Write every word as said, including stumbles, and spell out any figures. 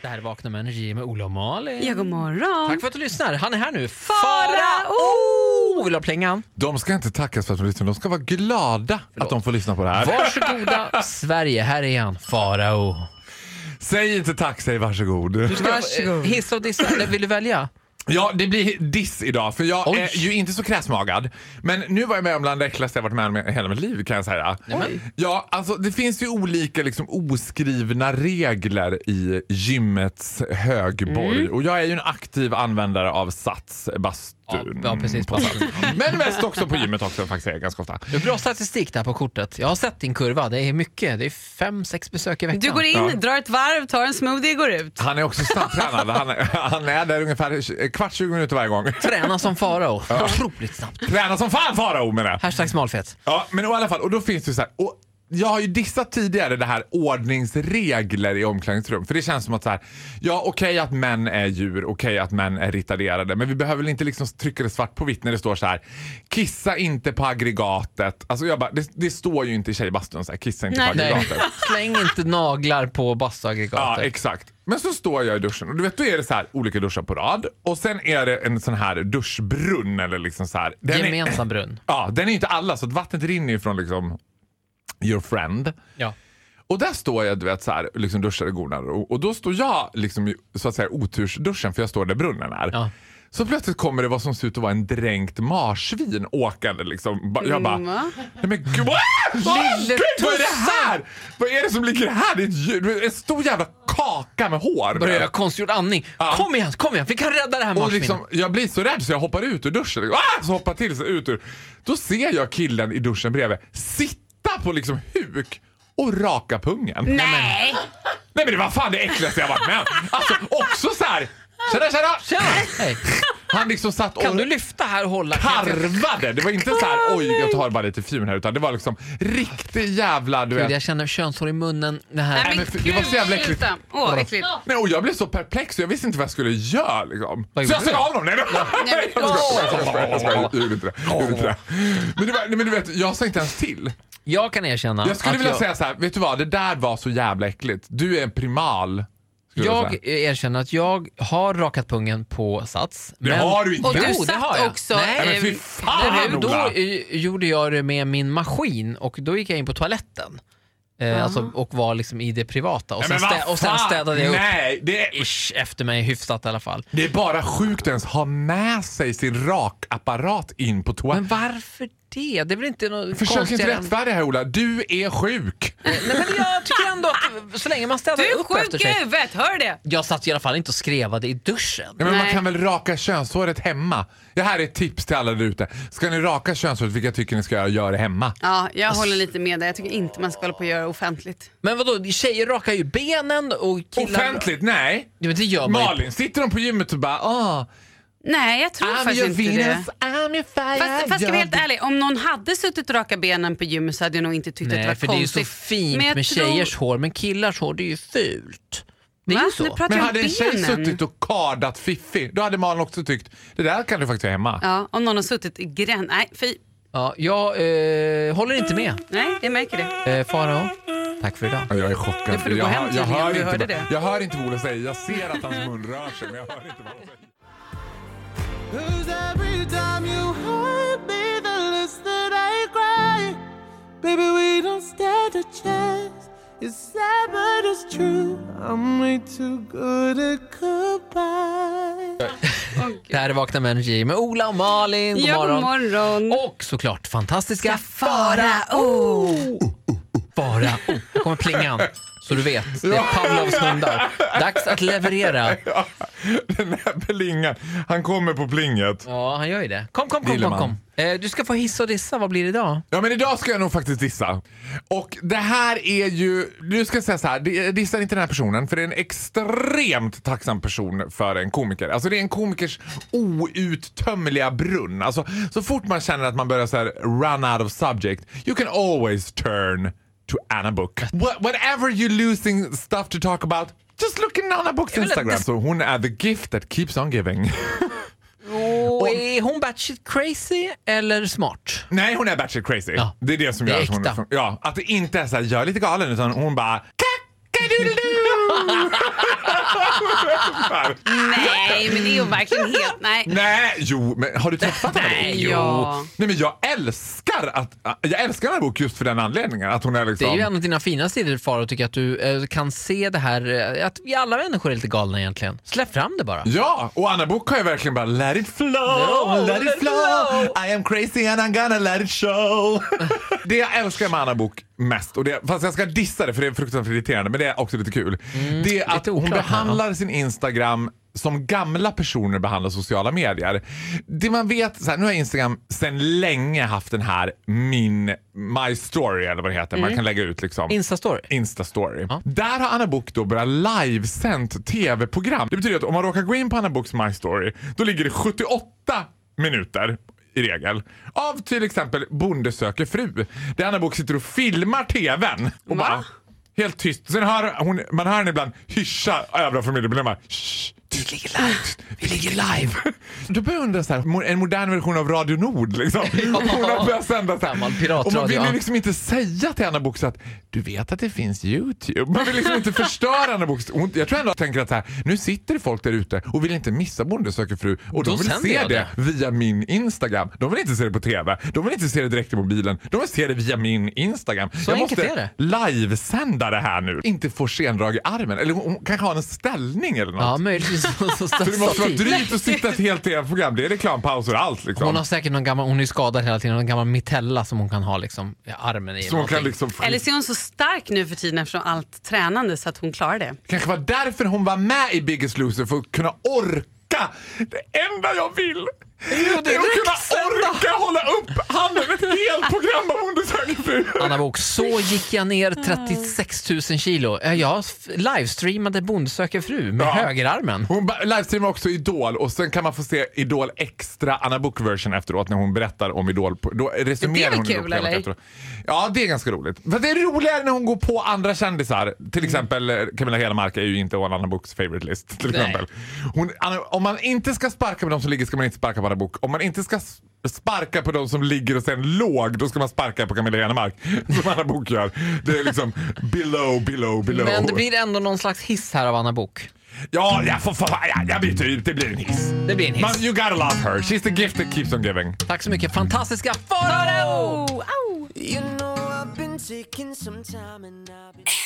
Det här är Vakna med Energy med Ola och Malin. Ja, god morgon. Tack för att du lyssnar. Han är här nu. Farao! Vill du ha plingan? De ska inte tackas för att de lyssnar. De ska vara glada Förlåt. att de får lyssna på det här. Varsågoda Sverige, här är han. Farao. Säg inte tack, säg varsågod. Du ska Varsågod. hissa och dissa, eller vill du välja? Ja, det blir diss idag, för jag Oj. är ju inte så kräsmagad. Men nu var jag med om bland det äckligaste jag varit med om i hela mitt liv, kan jag säga. Oj. Ja, alltså det finns ju olika liksom oskrivna regler i gymmets högborg. Mm. Och jag är ju en aktiv användare av Sats bastun. Ja, ja, precis. Bastun. Men mest också på gymmet också, faktiskt, är ganska ofta. Det är bra statistik där på kortet. Jag har sett din kurva, det är mycket. Det är fem, sex besök i veckan. Du går in, Ja. drar ett varv, tar en smoothie och går ut. Han är också snabbtränad. Han är, han är där ungefär kvart tjugo minuter varje gång. Träna som Farao. Otroligt snabbt. Träna som fan, Farao, menar jag. Hashtag smalfet. Ja, men i alla fall, och då finns det så här, och jag har ju dissat tidigare det här ordningsregler i omklädningsrum, för det känns som att så här, ja okej okay att män är djur, okej okay att män är retarderade, men vi behöver väl inte liksom trycka det svart på vitt när det står så här: kissa inte på aggregatet. Alltså jag bara, det, det står ju inte i tjejbastun så här, kissa inte Nej. på aggregatet. Släng inte naglar på bastuaggregatet. Ja, exakt. Men så står jag i duschen och du vet, då är det så här olika duschar på rad och sen är det en sån här duschbrunn eller liksom så här. Den Gemensam är, brunn. Ja, den är inte alla, så att vattnet rinner ifrån liksom your friend. Ja. Och där står jag, du vet, så här, liksom duschar och gonar, och, och då står jag liksom i, så att säga, otursduschen, för jag står där brunnen är. Ja. Så plötsligt kommer det vad som ser ut att vara en dränkt marsvin åkande liksom. Ba- Jag bara, Mm, va? nej men gud, ah, Lille gud, vad är det här? Vad är det som ligger här? Det är ett djur, en stor jävla kaka med hår. Börjar jag konstgjord andning. Ja. Kom igen, kom igen. Vi kan rädda det här Och marsvinet. liksom, jag blir så rädd så jag hoppar ut ur duschen. Ah, så hoppar till så ut ur. Då ser jag killen i duschen bredvid sitta på liksom huk och raka pungen. Nej! Nej men det var fan det äckligaste jag varit med. Alltså också så här. Tjena, tjena! Tjena! Hej. Han liksom satt och Kan du lyfta här och hålla? karvade. Det var inte så här, oj jag tar bara lite fjun här, utan det var liksom riktigt jävla, du Gud, vet. jag känner könshår i munnen. Det här. Nej, men men det var så jävla äckligt. sluta. Åh, äckligt. Nej, och jag blev så perplex så jag visste inte vad jag skulle göra liksom. Vad Så jag gjorde sa du? honom. Nej, nej. Nej, men- Jag skojar, jag skojar, jag gjorde inte det. Jag gjorde inte det. Men, det var, nej, men du vet, jag sa inte ens till. Jag kan erkänna Jag skulle att vilja jag, säga så här, vet du vad, det där var så jävla äckligt. Du är en primal. skulle jag säga. erkänner att jag har rakat pungen på Sats. Det har du inte. Och du Jo, det har satt jag. också... Nej, Nej, men fy eh, fan, Då, då Ola. eh, gjorde jag det med min maskin och då gick jag in på toaletten. Eh, alltså, och var liksom i det privata. Och Nej, sen, men vad stä- och sen fan? städade jag upp Nej, det är, ish, efter mig hyfsat i alla fall. det är bara sjukt ens ha med sig sin rakapparat in på Men toaletten. varför det? Det är väl inte något Försök inte konstigare än- rättfärdiga här, Ola. Du är sjuk. Nej, men jag tycker ändå att så länge man städar Du är upp efter sjuk i sig. huvudet, hör det? Jag satt i alla fall inte och skrevade i duschen. Ja, men man Nej. kan väl raka könshåret hemma. Det här är ett tips till alla där ute. Ska ni raka könshåret, vilka tycker ni ska göra, gör det hemma. Ja, jag håller lite med dig. Jag tycker inte man ska hålla på att göra offentligt. Men vadå, tjejer rakar ju benen och killar... Offentligt? Nej. Ja, men det gör man ju. Malin, sitter de på gymmet och bara ah, Nej, jag tror I'm faktiskt your inte Venus, det. I'm your fire. Fast, fast ska vi jag- vara helt ärlig, om någon hade suttit och raka benen på gymmet så hade jag nog inte tyckt att det Nej, var för det är ju konstigt. så fint Men jag med tror- tjejers hår, men killars hår, det är ju fult. Det är Va? ju Nu så. pratar Men vi om hade en tjej benen. suttit och kardat Fiffi, då hade Malin också tyckt, det där kan du faktiskt göra hemma. Ja, om någon har suttit i gräns... Nej, fy. Ja, jag eh, håller inte med. Nej, jag märker det. Eh, Farao, tack för idag. Ja, jag är chockad. Nu får du gå jag, hem jag, tydligen, hör du inte hörde vad, det. jag hör inte vad Ola säger. Jag ser att hans mun rör sig, men jag hör inte vad han säger. Cause every time you hurt me, the less that I cry. Baby, we don't stand a chance. It's sad but it's true. I'm way too good at goodbye. Det här är Vakna med Energy med Ola och Malin. God Ja, god morgon. morgon. Och såklart fantastiska Farao. Farao. Här kommer plingan. Så du vet, det är Pavlovs hundar. Dags att leverera. Ja, den här plingan. Han kommer på plinget. Ja, han gör ju det. Kom, kom, kom, Gillar kom, kom. Eh, Du ska få hissa och dissa. Vad blir det idag? Ja, men idag ska jag nog faktiskt dissa. Och det här är ju, du ska säga så här, di- dissa inte den här personen, för det är en extremt tacksam person för en komiker. Alltså det är en komikers outtömliga brunn. Alltså så fort man känner att man börjar så här run out of subject, you can always turn to Anna Book. What, whatever you're losing stuff to talk about, just look in Anna Books Instagram. Så hon är the gift that keeps on giving. Och är hon batshit crazy eller smart? Nej, hon är batshit crazy. Ja. Det är det som Det är gör att hon äkta. är, ja, att det inte är så här, jag är lite galen, utan hon bara kackadoodledoo. Nej, men det är ju verkligen helt... Nej. Nej, jo, men har du träffat henne? Nej, Jo. ja. Nej, men jag älskar att jag älskar den här boken just för den anledningen att hon är liksom... Det är ju en av dina fina sidor, Faro, och tycker att du eh, kan se det här, eh, att vi alla människor är lite galna egentligen. Släpp fram det bara. Ja, och Anna Book har ju verkligen bara let it flow, No, let it flow, I am crazy and I'm gonna let it show. Det jag älskar med Anna Book mest, och det, fast jag ska dissa det för det är fruktansvärt irriterande, men det är också lite kul. Mm, det är att hon oklart, behandlar ja. sin Instagram som gamla personer behandlar sociala medier. Det man vet, så här, nu har Instagram sedan länge haft den här min My Story eller vad det heter. Mm. Man kan lägga ut liksom Instastory. Instastory. Ja. Där har Anna Book då börjat livesänt tv-program. Det betyder att om man råkar gå in på Anna Books My Story, då ligger det sjuttioåtta minuter i regel av till exempel Bonde söker fru. Där Anna Book sitter och filmar tvn och Va? bara helt tyst. Sen hör hon, man hör henne ibland hyscha övriga familjemedlemmar. Vi ligger live. Vi ligger live. Då börjar jag undra så här, en modern version av Radio Nord liksom. Hon har börjat sända så här. Och man vill ju liksom inte säga till Anna Book att du vet att det finns YouTube. Man vill liksom inte förstöra Anna Book. Jag tror ändå att tänker att så här, nu sitter det folk där ute och vill inte missa Bonde söker fru. Och de vill se det, det via min Instagram. De vill inte se det på tv. De vill inte se det direkt i mobilen. De vill se det via min Instagram. Så jag måste måste livesända det här nu. Inte få skendrag i armen. Eller hon kanske har en ställning eller något. Ja, möjligtvis. Så, så det måste vara drygt att sitta ett helt tv-program. Det är reklampauser och allt liksom. Hon har säkert någon gammal, hon är skadad hela tiden, någon gammal mitella som hon kan ha liksom i armen i. Så hon kan liksom... Eller så är hon så stark nu för tiden eftersom allt tränande så att hon klarar det. Kanske var därför hon var med i Biggest Loser, för att kunna orka. Det enda jag vill Jo, det är att kunna orka hålla upp handen ett helt program av Bonde söker fru. Anna Book, så gick jag ner trettiosex tusen kilo. Jag livestreamade Bonde söker fru med ja. högerarmen. Hon livestreamar också Idol, och sen kan man få se Idol extra Anna Book version efteråt när hon berättar om Idol. Då resumerar det är hon kul, eller? Efteråt. Ja, det är ganska roligt. För det är roligare när hon går på andra kändisar. Till exempel Camilla Hedemark är ju inte on Anna Books favorite list. Till exempel. Hon, om man inte ska sparka på de som ligger ska man inte sparka på Anna Book. Om man inte ska sparka på de som ligger och sen låg, då ska man sparka på Camilla Hedemark. Som Anna Book gör. Det är liksom below, below, below. Men det blir ändå någon slags hiss här av Anna Book. Ja, jag, får, får, jag, jag byter ut. Det blir en hiss. Det blir en hiss. Man, you gotta love her. She's the gift that keeps on giving. Tack så mycket. Fantastiska Faro! Oh, oh. You know I've been taking some time and I've been